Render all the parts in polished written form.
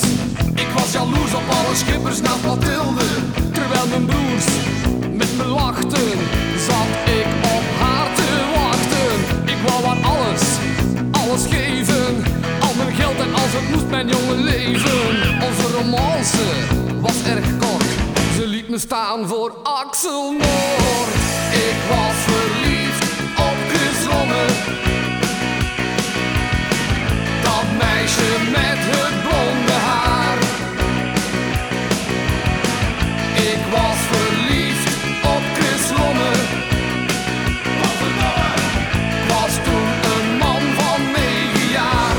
Ik was jaloers op alle schippers naar Mathilde. Terwijl mijn broers met me lachten, zat ik op haar te wachten. Ik wou haar alles geven, al mijn geld en als het moest mijn jonge leven. Onze romance was erg kort, ze liet me staan voor Axel Noord. Ik was verliefd op Chris Lomme, dat meisje met het blonde haar. Ik was verliefd op Chris Lomme, ik was toen een man van 9 jaar.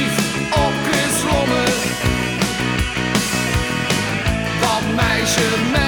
Meisje